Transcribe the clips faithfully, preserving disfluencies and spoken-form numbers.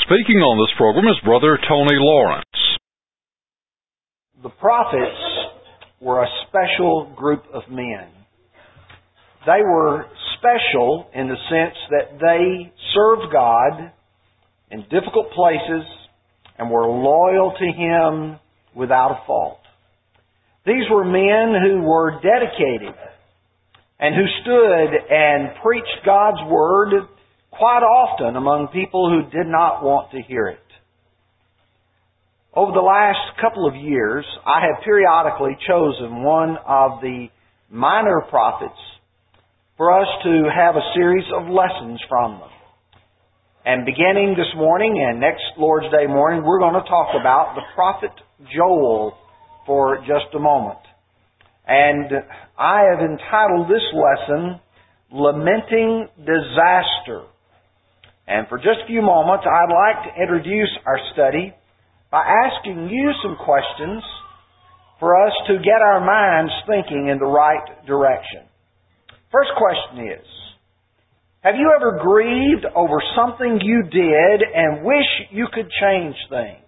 Speaking on this program is Brother Tony Lawrence. The prophets were a special group of men. They were special in the sense that they served God in difficult places and were loyal to Him without a fault. These were men who were dedicated and who stood and preached God's Word quite often among people who did not want to hear it. Over the last couple of years, I have periodically chosen one of the minor prophets for us to have a series of lessons from them. And beginning this morning and next Lord's Day morning, we're going to talk about the prophet Joel for just a moment. And I have entitled this lesson, Lamenting Disaster. And for just a few moments, I'd like to introduce our study by asking you some questions for us to get our minds thinking in the right direction. First question is, have you ever grieved over something you did and wish you could change things?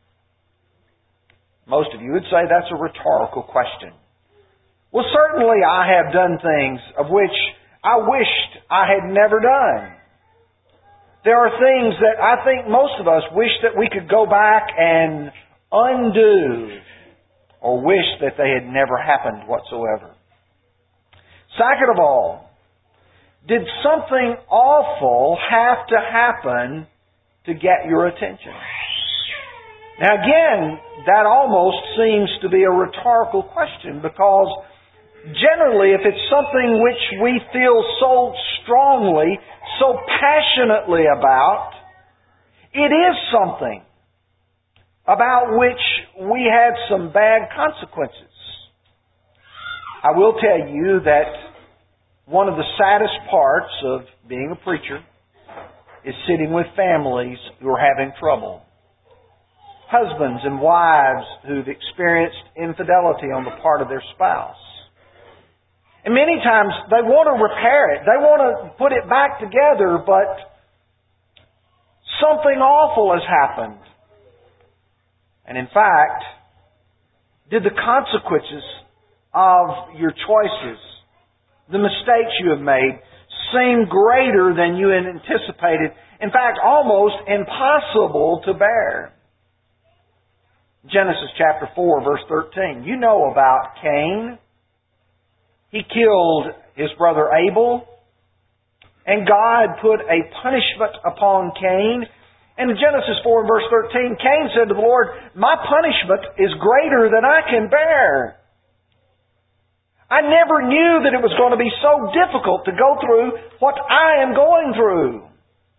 Most of you would say that's a rhetorical question. Well, certainly I have done things of which I wished I had never done. There are things that I think most of us wish that we could go back and undo, or wish that they had never happened whatsoever. Second of all, did something awful have to happen to get your attention? Now again, that almost seems to be a rhetorical question, because generally if it's something which we feel so strongly, so passionately about, it is something about which we had some bad consequences. I will tell you that one of the saddest parts of being a preacher is sitting with families who are having trouble. Husbands and wives who've experienced infidelity on the part of their spouse. And many times they want to repair it. They want to put it back together, but something awful has happened. And in fact, did the consequences of your choices, the mistakes you have made, seem greater than you had anticipated? In fact, almost impossible to bear. Genesis chapter four, verse thirteen. You know about Cain. He killed his brother Abel, and God put a punishment upon Cain. And in Genesis four, verse thirteen, Cain said to the Lord, "My punishment is greater than I can bear. I never knew that it was going to be so difficult to go through what I am going through."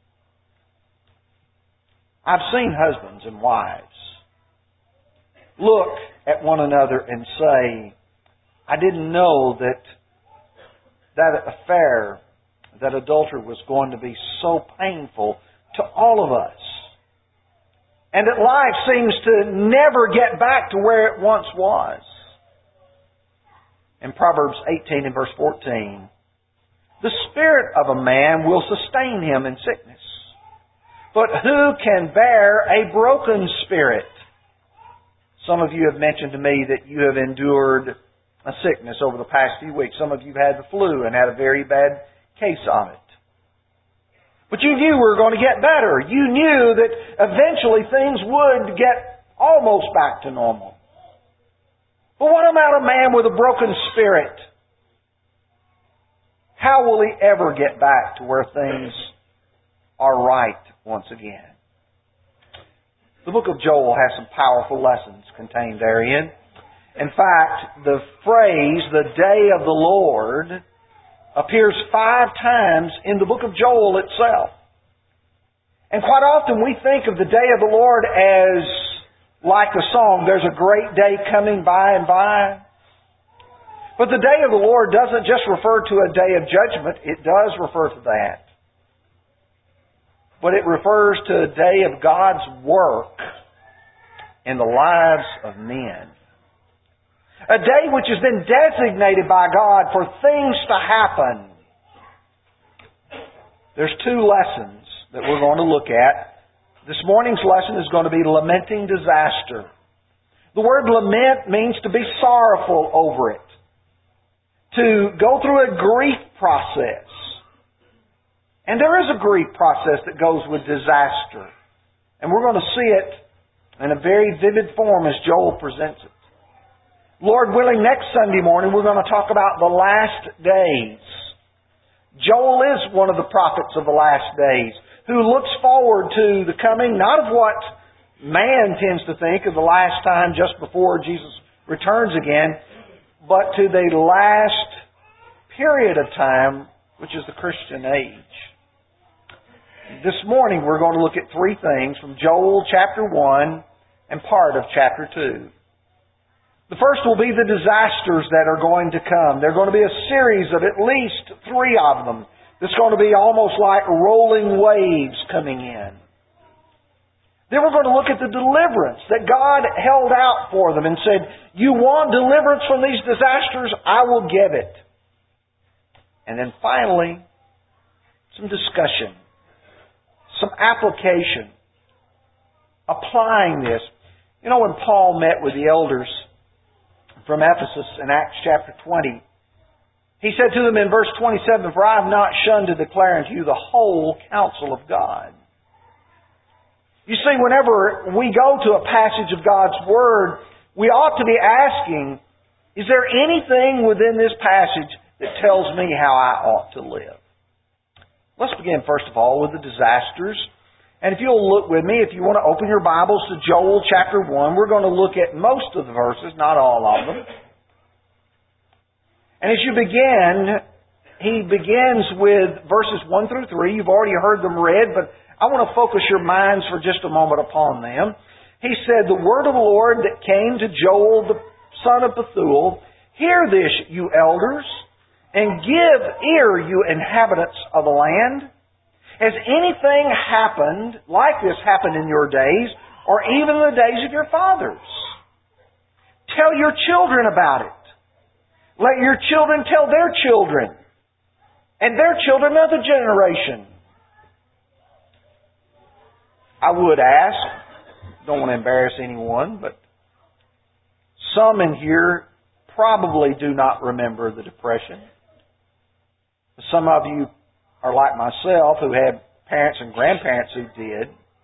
I've seen husbands and wives look at one another and say, "I didn't know that that affair, that adultery was going to be so painful to all of us. And that life seems to never get back to where it once was." In Proverbs eighteen and verse fourteen, "The spirit of a man will sustain him in sickness, but who can bear a broken spirit?" Some of you have mentioned to me that you have endured a sickness over the past few weeks. Some of you have had the flu and had a very bad case of it. But you knew we were going to get better. You knew that eventually things would get almost back to normal. But what about a man with a broken spirit? How will he ever get back to where things are right once again? The book of Joel has some powerful lessons contained therein. In fact, the phrase, "the day of the Lord," appears five times in the book of Joel itself. And quite often we think of the day of the Lord as like the song, "There's a great day coming by and by." But the day of the Lord doesn't just refer to a day of judgment. It does refer to that. But it refers to a day of God's work in the lives of men. A day which has been designated by God for things to happen. There's two lessons that we're going to look at This morning's lesson is going to be lamenting disaster. The word lament means to be sorrowful over it, to go through a grief process. And there is a grief process that goes with disaster. And we're going to see it in a very vivid form as Joel presents it. Lord willing, next Sunday morning we're going to talk about the last days. Joel is one of the prophets of the last days who looks forward to the coming, not of what man tends to think of the last time just before Jesus returns again, but to the last period of time, which is the Christian age. This morning we're going to look at three things from Joel chapter one and part of chapter two. The first will be the disasters that are going to come. There are going to be a series of at least three of them. It's going to be almost like rolling waves coming in. Then we're going to look at the deliverance that God held out for them and said, you want deliverance from these disasters? I will give it. And then finally, some discussion, some application, applying this. You know, when Paul met with the elders from Ephesus in Acts chapter twenty, he said to them in verse twenty-seven, for I have not shunned to declare unto you the whole counsel of God. You see, whenever we go to a passage of God's Word, we ought to be asking, is there anything within this passage that tells me how I ought to live? Let's begin first of all with the disasters. And if you'll look with me, if you want to open your Bibles to Joel chapter one, we're going to look at most of the verses, not all of them. And as you begin, he begins with verses one through three. You've already heard them read, but I want to focus your minds for just a moment upon them. He said, the word of the Lord that came to Joel, the son of Bethuel, hear this, you elders, and give ear, you inhabitants of the land. Has anything happened like this happened in your days, or even in the days of your fathers? Tell your children about it. Let your children tell their children, and their children another generation. I would ask, don't want to embarrass anyone, but some in here probably do not remember the Depression. Some of you are like myself who had parents and grandparents who did.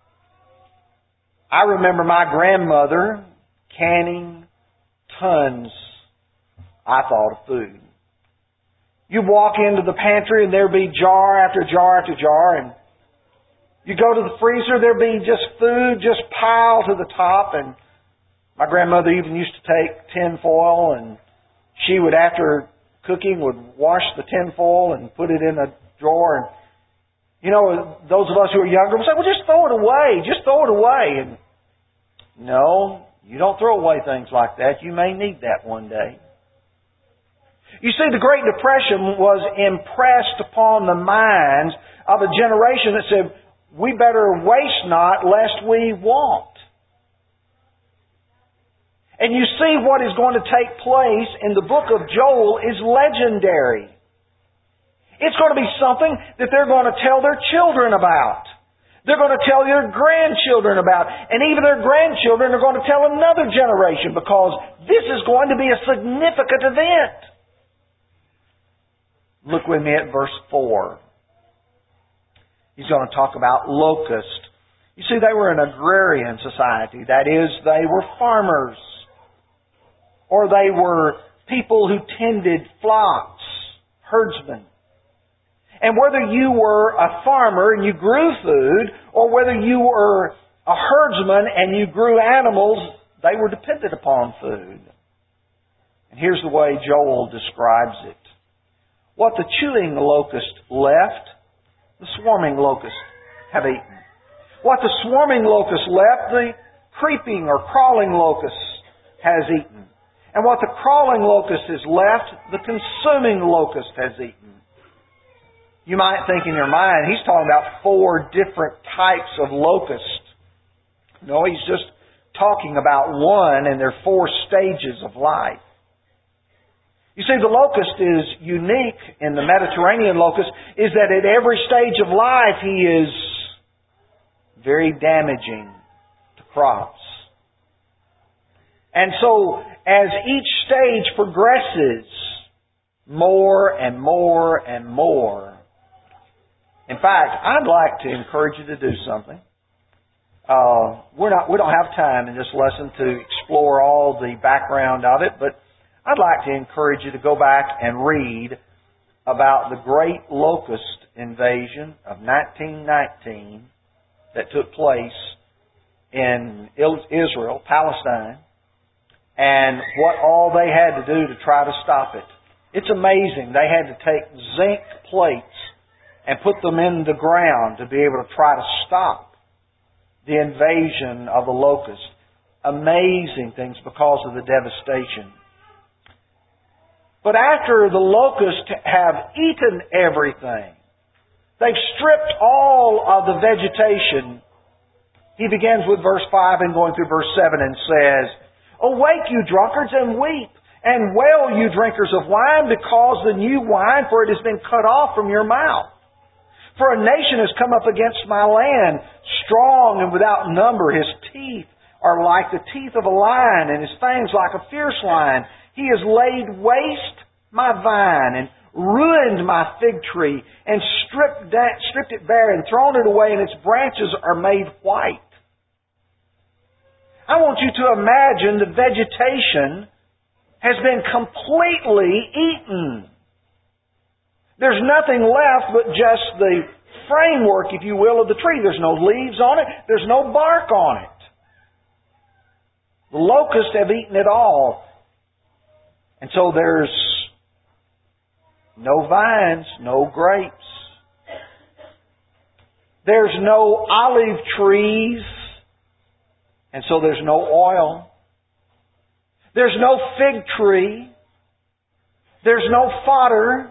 I remember my grandmother canning tons, I thought, of food. You walk into the pantry and there'd be jar after jar after jar, and you go to the freezer, there'd be just food just piled to the top. And my grandmother even used to take tin foil, and she would, after cooking, would wash the tin foil and put it in a drawer. And you know, those of us who are younger would say, well, just throw it away. Just throw it away. And no, you don't throw away things like that. You may need that one day. You see, the Great Depression was impressed upon the minds of a generation that said, we better waste not lest we want. And you see what is going to take place in the book of Joel is legendary. It's going to be something that they're going to tell their children about. They're going to tell their grandchildren about. And even their grandchildren are going to tell another generation, because this is going to be a significant event. Look with me at verse four. He's going to talk about locusts. You see, they were an agrarian society. That is, they were farmers. Or they were people who tended flocks, herdsmen. And whether you were a farmer and you grew food, or whether you were a herdsman and you grew animals, they were dependent upon food. And here's the way Joel describes it. What the chewing locust left, the swarming locusts have eaten. What the swarming locust left, the creeping or crawling locust has eaten. And what the crawling locust has left, the consuming locust has eaten. You might think in your mind, he's talking about four different types of locusts. No, he's just talking about one, and there are four stages of life. You see, the locust is unique in the Mediterranean locust, is that at every stage of life he is very damaging to crops. And so, as each stage progresses, more and more and more. In fact, I'd like to encourage you to do something. Uh, we're not, we don't have time in this lesson to explore all the background of it, but I'd like to encourage you to go back and read about the great locust invasion of nineteen nineteen that took place in Israel, Palestine, and what all they had to do to try to stop it. It's amazing. They had to take zinc plates and put them in the ground to be able to try to stop the invasion of the locust. Amazing things because of the devastation. But after the locusts have eaten everything, they've stripped all of the vegetation. He begins with verse five and going through verse seven and says, "Awake, you drunkards, and weep, and wail, you drinkers of wine, because the new wine, for it has been cut off from your mouth. For a nation has come up against my land, strong and without number. His teeth are like the teeth of a lion, and his fangs like a fierce lion. He has laid waste my vine, and ruined my fig tree, and stripped, that, stripped it bare, and thrown it away, and its branches are made white." I want you to imagine the vegetation has been completely eaten. There's nothing left but just the framework, if you will, of the tree. There's no leaves on it. There's no bark on it. The locusts have eaten it all. And so there's no vines, no grapes. There's no olive trees. And so there's no oil. There's no fig tree. There's no fodder.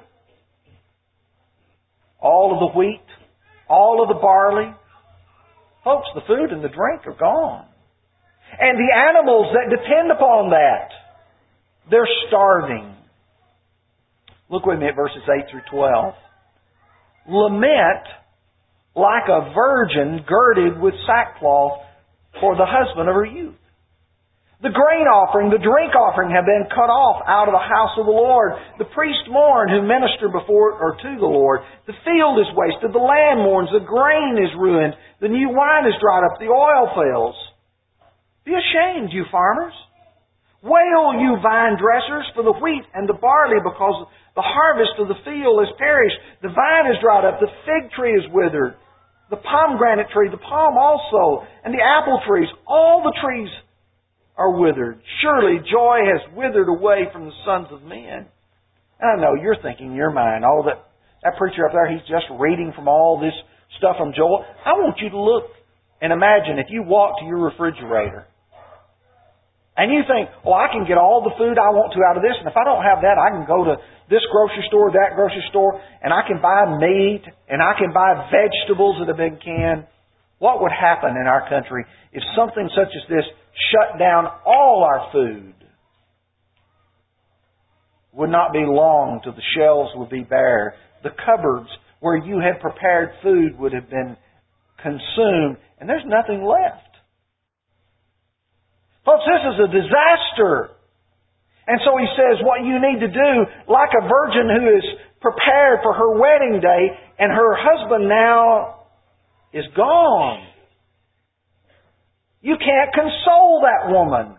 All of the wheat, all of the barley. Folks, the food and the drink are gone. And the animals that depend upon that, they're starving. Look with me at verses eight through twelve. "Lament like a virgin girded with sackcloth for the husband of her youth. The grain offering, the drink offering have been cut off out of the house of the Lord. The priest mourn who minister before or to the Lord. The field is wasted, the land mourns, the grain is ruined, the new wine is dried up, the oil fails. Be ashamed, you farmers. Wail, you vine dressers, for the wheat and the barley, because the harvest of the field has perished. The vine is dried up, the fig tree is withered, the pomegranate tree, the palm also, and the apple trees, all the trees are withered. Surely joy has withered away from the sons of men." And I know you're thinking in your mind, oh, that, that preacher up there, he's just reading from all this stuff from Joel. I want you to look and imagine if you walk to your refrigerator and you think, oh, I can get all the food I want to out of this, and if I don't have that, I can go to this grocery store, that grocery store, and I can buy meat, and I can buy vegetables that have been canned. What would happen in our country if something such as this shut down all our food? Would not be long till the shelves would be bare. The cupboards where you had prepared food would have been consumed, and there's nothing left. Folks, this is a disaster. And so he says what you need to do, like a virgin who is prepared for her wedding day, and her husband now is gone. You can't console that woman.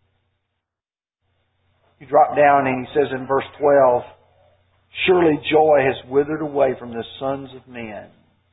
You drop down and he says in verse twelve, "Surely joy has withered away from the sons of men."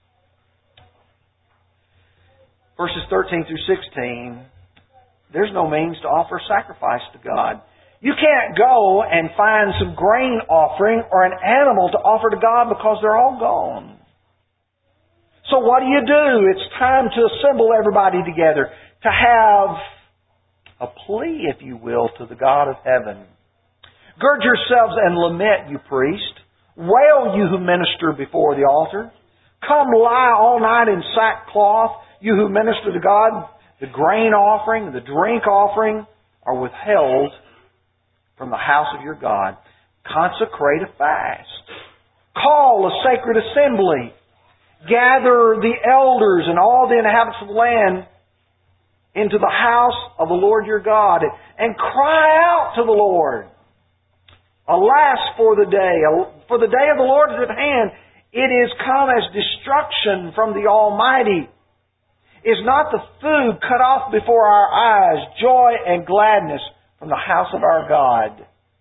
Verses thirteen through sixteen, there's no means to offer sacrifice to God. You can't go and find some grain offering or an animal to offer to God because they're all gone. So what do you do? It's time to assemble everybody together, to have a plea, if you will, to the God of heaven. "Gird yourselves and lament, you priest. Wail, you who minister before the altar. Come lie all night in sackcloth, you who minister to God. The grain offering, the drink offering are withheld from the house of your God. Consecrate a fast. Call a sacred assembly. gather the elders and all the inhabitants of the land into the house of the Lord your God, and cry out to the Lord. Alas for the day, for the day of the Lord is at hand. It is come as destruction from the Almighty. Is not the food cut off before our eyes, joy and gladness from the house of our God?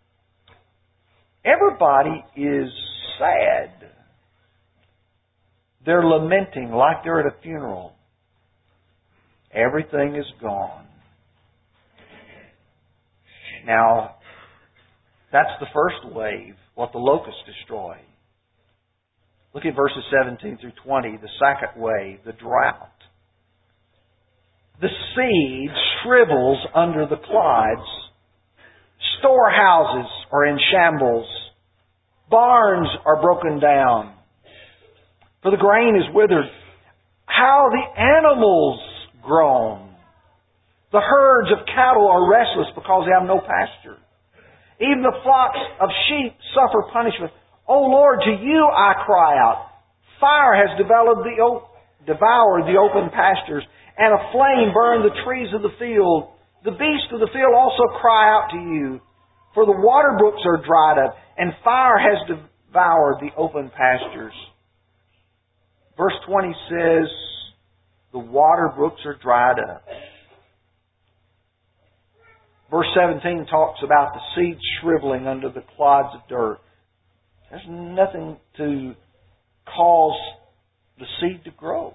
Everybody is sad. They're lamenting like they're at a funeral. Everything is gone. Now, that's the first wave, what the locusts destroy. Look at verses seventeen through twenty, the second wave, the drought. The seed shrivels under the clods. Storehouses are in shambles. Barns are broken down. For the grain is withered. How the animals groan. The herds of cattle are restless because they have no pasture. Even the flocks of sheep suffer punishment. O Lord, to you I cry out. Fire has developed the o- devoured the open pastures, and a flame burned the trees of the field. The beasts of the field also cry out to you, for the water brooks are dried up, and fire has devoured the open pastures. Verse twenty says, the water brooks are dried up. Verse seventeen talks about the seed shriveling under the clods of dirt. There's nothing to cause the seed to grow.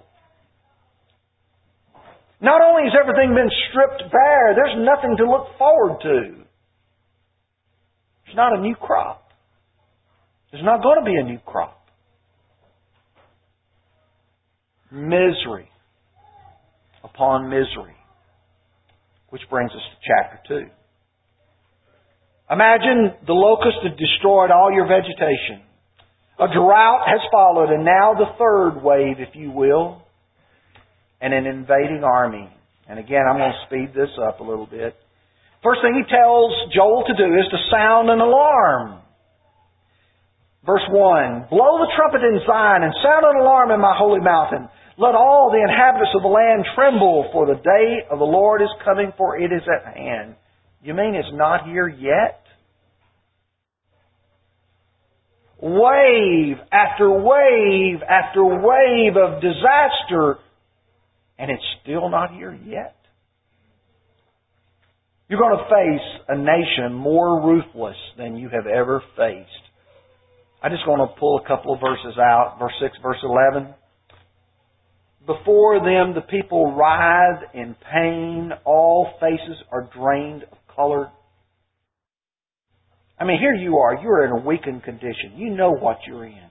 Not only has everything been stripped bare, there's nothing to look forward to. There's not a new crop. There's not going to be a new crop. Misery upon misery. Which brings us to chapter two. Imagine the locust had destroyed all your vegetation. A drought has followed, and now the third wave, if you will, and an invading army. And again, I'm going to speed this up a little bit. First thing he tells Joel to do is to sound an alarm. Verse one, blow the trumpet in Zion and sound an alarm in my holy mountain. Let all the inhabitants of the land tremble, for the day of the Lord is coming, for it is at hand. You mean it's not here yet? Wave after wave after wave of disaster, and it's still not here yet. You're going to face a nation more ruthless than you have ever faced. I just want to pull a couple of verses out. Verse six, verse eleven. Before them the people writhe in pain. All faces are drained of color. I mean, here you are. You're in a weakened condition. You know what you're in.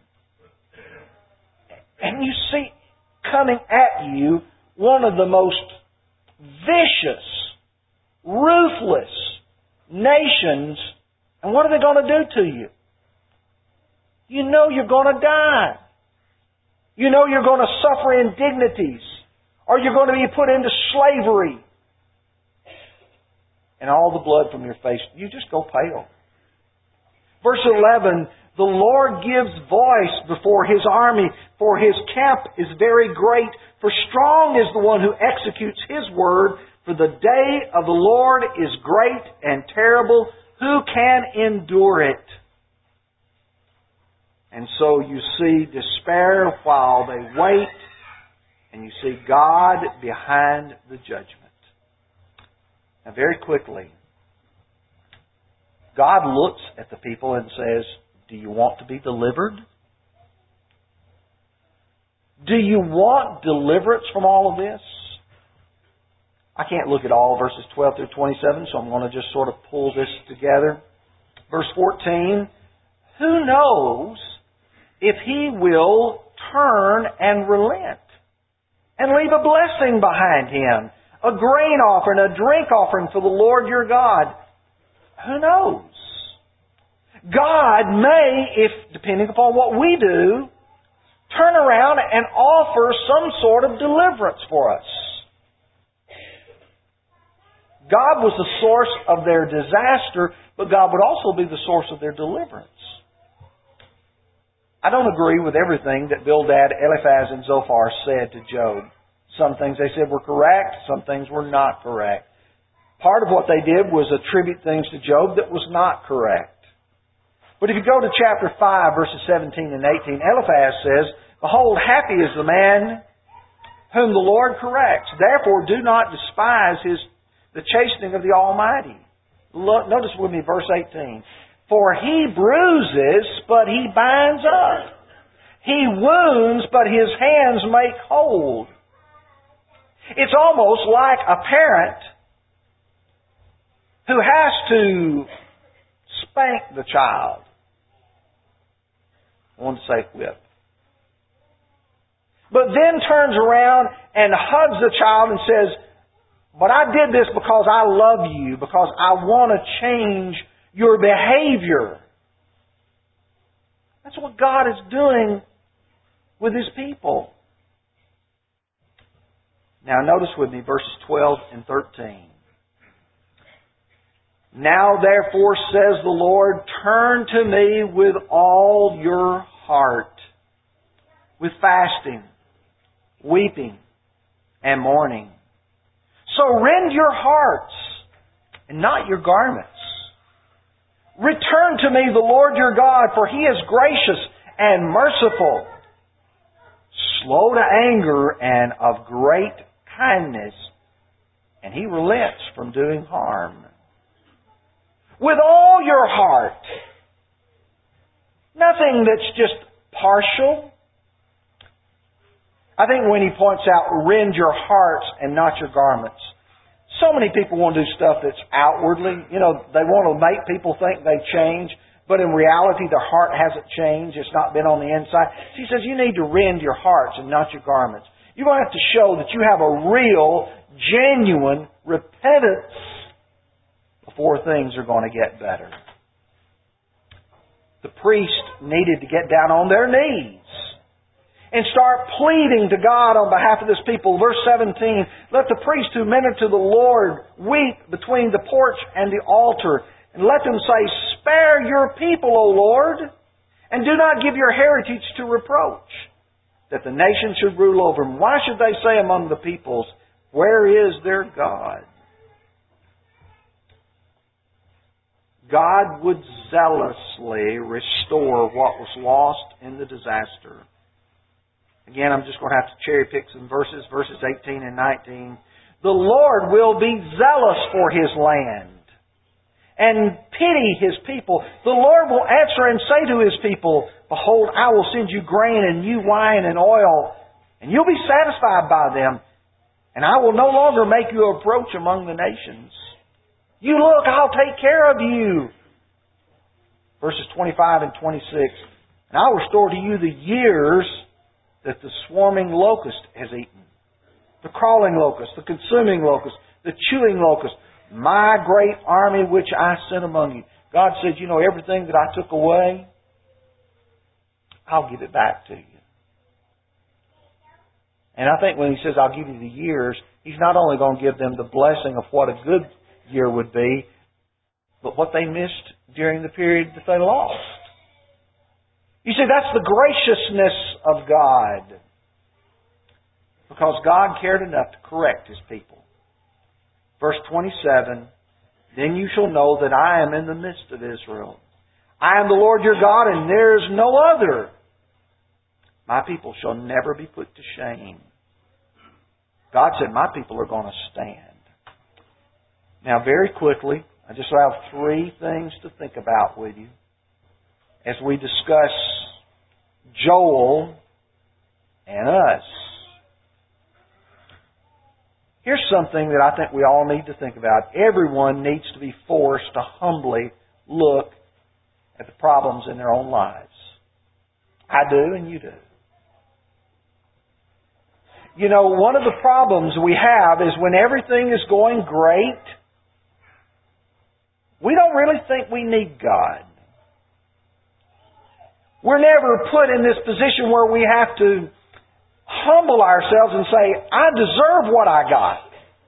And you see coming at you one of the most vicious, ruthless nations. And what are they going to do to you? You know you're going to die. You know you're going to suffer indignities. Or you're going to be put into slavery. And all the blood from your face, you just go pale. Verse eleven, the Lord gives voice before His army, for His camp is very great. For strong is the one who executes His word. For the day of the Lord is great and terrible. Who can endure it? And so you see despair while they wait, and you see God behind the judgment. Now very quickly, God looks at the people and says, do you want to be delivered? Do you want deliverance from all of this? I can't look at all verses twelve through twenty-seven, so I'm going to just sort of pull this together. Verse fourteen, who knows if He will turn and relent and leave a blessing behind Him, a grain offering, a drink offering for the Lord your God. Who knows? God may, if depending upon what we do, turn around and offer some sort of deliverance for us. God was the source of their disaster, but God would also be the source of their deliverance. I don't agree with everything that Bildad, Eliphaz, and Zophar said to Job. Some things they said were correct, some things were not correct. Part of what they did was attribute things to Job that was not correct. But if you go to chapter five, verses seventeen and eighteen, Eliphaz says, "Behold, happy is the man whom the Lord corrects. Therefore do not despise his the chastening of the Almighty." Look, notice with me verse eighteen. "For he bruises, but he binds up. He wounds, but his hands make whole." It's almost like a parent who has to spank the child. I want to say whip. But then turns around and hugs the child and says, "But I did this because I love you, because I want to change your behavior." That's what God is doing with His people. Now notice with me verses twelve and thirteen. "Now therefore, says the Lord, turn to me with all your heart, with fasting, weeping, and mourning. So rend your hearts, and not your garments. Return to me the Lord your God, for He is gracious and merciful, slow to anger and of great kindness, and He relents from doing harm. With all your heart." Nothing that's just partial. I think when he points out, "Rend your hearts and not your garments." So many people want to do stuff that's outwardly. You know, they want to make people think they change, but in reality their heart hasn't changed. It's not been on the inside. So he says you need to rend your hearts and not your garments. You're going to have to show that you have a real, genuine repentance before things are going to get better. The priest needed to get down on their knees and start pleading to God on behalf of this people. Verse seventeen, "Let the priest who minister to the Lord weep between the porch and the altar, and let them say, 'Spare your people, O Lord, and do not give your heritage to reproach, that the nation should rule over them.' Why should they say among the peoples, 'Where is their God?'" God would zealously restore what was lost in the disaster. Again, I'm just going to have to cherry pick some verses, verses eighteen and nineteen. "The Lord will be zealous for His land and pity His people. The Lord will answer and say to His people, 'Behold, I will send you grain and new wine and oil, and you'll be satisfied by them. And I will no longer make you a reproach among the nations. You look, I'll take care of you.'" Verses twenty-five and twenty-six. "And I'll restore to you the years that the swarming locust has eaten, the crawling locust, the consuming locust, the chewing locust, my great army which I sent among you." God said, you know, everything that I took away, I'll give it back to you. And I think when He says, "I'll give you the years," He's not only going to give them the blessing of what a good year would be, but what they missed during the period that they lost. You see, that's the graciousness of God. Because God cared enough to correct His people. Verse twenty-seven, "Then you shall know that I am in the midst of Israel. I am the Lord your God, and there is no other. My people shall never be put to shame." God said, my people are going to stand. Now, very quickly, I just have three things to think about with you as we discuss Joel and us. Here's something that I think we all need to think about. Everyone needs to be forced to humbly look at the problems in their own lives. I do, and you do. You know, one of the problems we have is when everything is going great, we don't really think we need God. We're never put in this position where we have to humble ourselves and say, I deserve what I got.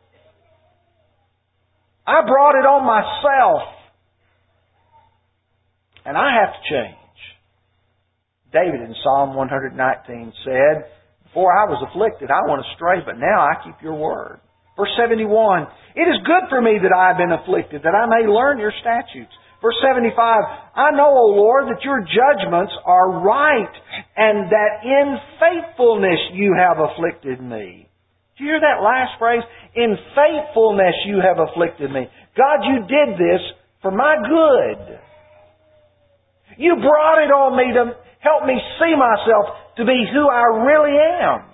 I brought it on myself. And I have to change. David in Psalm one nineteen said, "Before I was afflicted, I went astray, but now I keep your word." Verse seventy-one, "It is good for me that I have been afflicted, that I may learn your statutes." Verse seventy-five, "I know, O Lord, that your judgments are right, and that in faithfulness you have afflicted me." Do you hear that last phrase? In faithfulness you have afflicted me. God, you did this for my good. You brought it on me to help me see myself to be who I really am.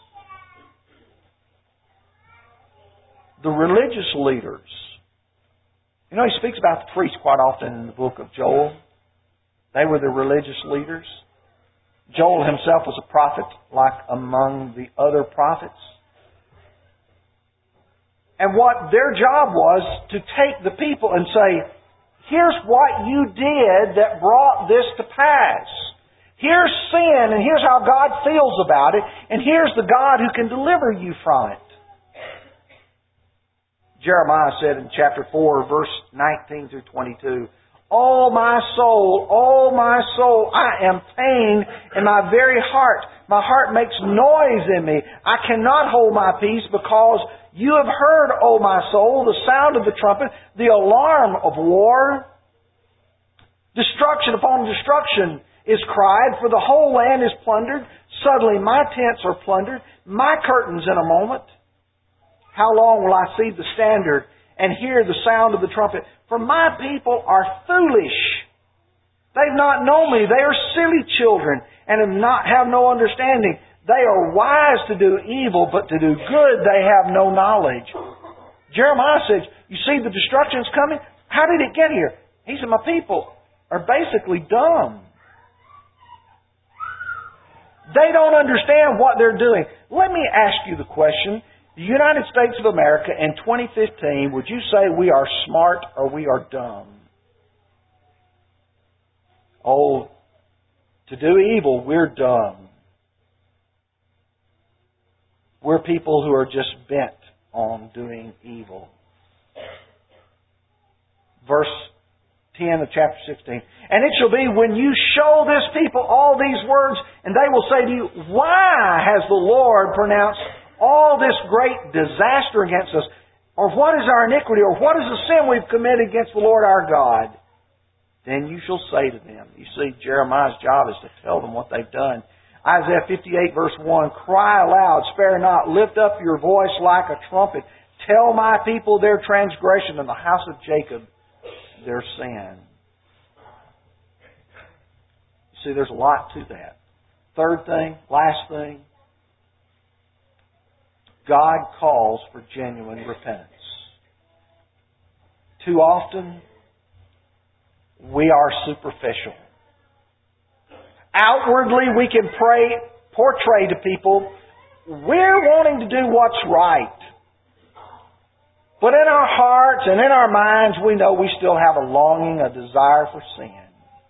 The religious leaders. You know, he speaks about the priests quite often in the book of Joel. They were the religious leaders. Joel himself was a prophet, like among the other prophets. And what their job was to take the people and say, here's what you did that brought this to pass. Here's sin, and here's how God feels about it, and here's the God who can deliver you from it. Jeremiah said in chapter four, verse nineteen through twenty-two, "Oh my soul, oh my soul, I am pained in my very heart. My heart makes noise in me. I cannot hold my peace because you have heard, O my soul, the sound of the trumpet, the alarm of war. Destruction upon destruction is cried, for the whole land is plundered. Suddenly my tents are plundered, my curtains in a moment. How long will I see the standard and hear the sound of the trumpet? For my people are foolish. They've not known me. They are silly children and have not have no understanding. They are wise to do evil, but to do good they have no knowledge." Jeremiah says, you see the destruction's coming? How did it get here? He said, my people are basically dumb. They don't understand what they're doing. Let me ask you the question. The United States of America in twenty fifteen, would you say we are smart or we are dumb? Oh, to do evil, we're dumb. We're people who are just bent on doing evil. Verse ten of chapter sixteen. "And it shall be when you show this people all these words, and they will say to you, why has the Lord pronounced all this great disaster against us? Or what is our iniquity? Or what is the sin we've committed against the Lord our God? Then you shall say to them." You see, Jeremiah's job is to tell them what they've done. Isaiah fifty-eight verse one, "Cry aloud, spare not, lift up your voice like a trumpet. Tell my people their transgression, and the house of Jacob their sin." You see, there's a lot to that. Third thing, last thing, God calls for genuine repentance. Too often, we are superficial. Outwardly, we can pray, portray to people, we're wanting to do what's right. But in our hearts and in our minds, we know we still have a longing, a desire for sin.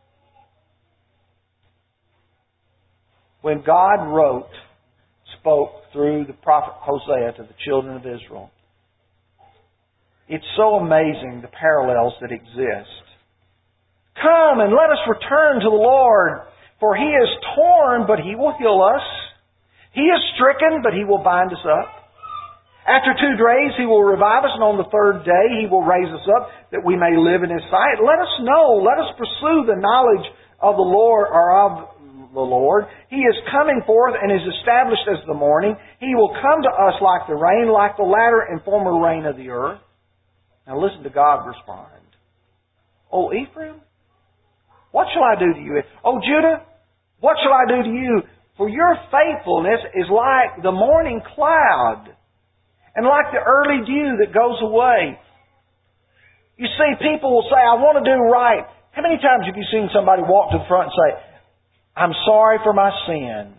When God wrote, spoke through the prophet Hosea to the children of Israel, it's so amazing the parallels that exist. "Come and let us return to the Lord. For He is torn, but He will heal us. He is stricken, but He will bind us up. After two days He will revive us, and on the third day He will raise us up, that we may live in His sight. Let us know, let us pursue the knowledge of the Lord, or of the Lord. He is coming forth and is established as the morning. He will come to us like the rain, like the latter and former rain of the earth." Now listen to God respond. "O Ephraim, what shall I do to you? O Judah, what shall I do to you? For your faithfulness is like the morning cloud, and like the early dew that goes away." You see, people will say, "I want to do right." How many times have you seen somebody walk to the front and say, "I'm sorry for my sin.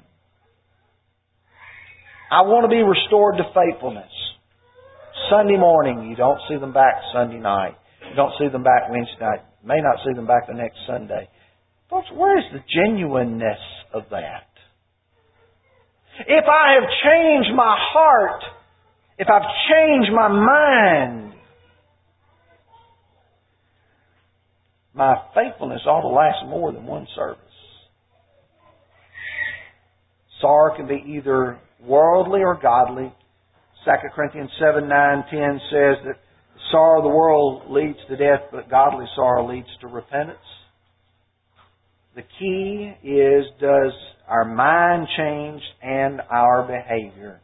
I want to be restored to faithfulness"? Sunday morning, you don't see them back Sunday night. You don't see them back Wednesday night. You may not see them back the next Sunday. Folks, where is the genuineness of that? If I have changed my heart, if I've changed my mind, my faithfulness ought to last more than one service. Sorrow can be either worldly or godly. Second Corinthians seven, nine, ten says that the sorrow of the world leads to death, but godly sorrow leads to repentance. The key is, does our mind change and our behavior?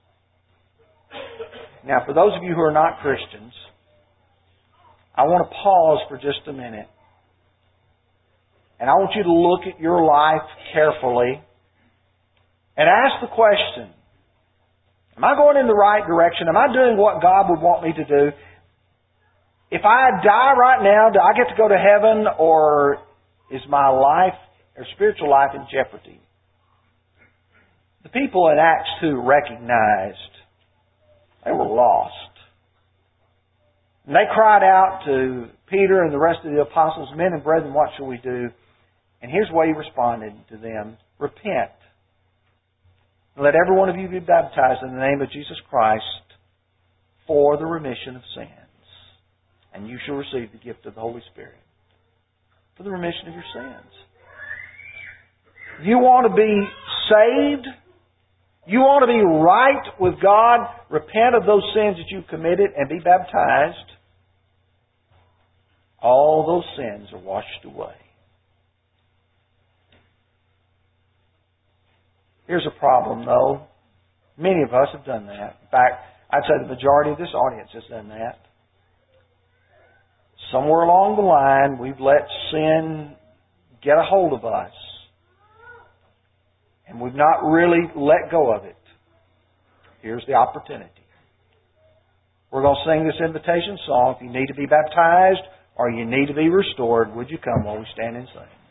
Now, for those of you who are not Christians, I want to pause for just a minute. And I want you to look at your life carefully and ask the question, am I going in the right direction? Am I doing what God would want me to do? If I die right now, do I get to go to heaven, or is my life or spiritual life in jeopardy? The people in Acts two recognized they were lost. And they cried out to Peter and the rest of the apostles, men and brethren, what shall we do? And here's what he responded to them. Repent. Let every one of you be baptized in the name of Jesus Christ for the remission of sins. And you shall receive the gift of the Holy Spirit for the remission of your sins. You want to be saved? You want to be right with God? Repent of those sins that you've committed and be baptized. All those sins are washed away. Here's a problem, though. Many of us have done that. In fact, I'd say the majority of this audience has done that. Somewhere along the line, we've let sin get a hold of us. And we've not really let go of it. Here's the opportunity. We're going to sing this invitation song. If you need to be baptized or you need to be restored, would you come while we stand and sing?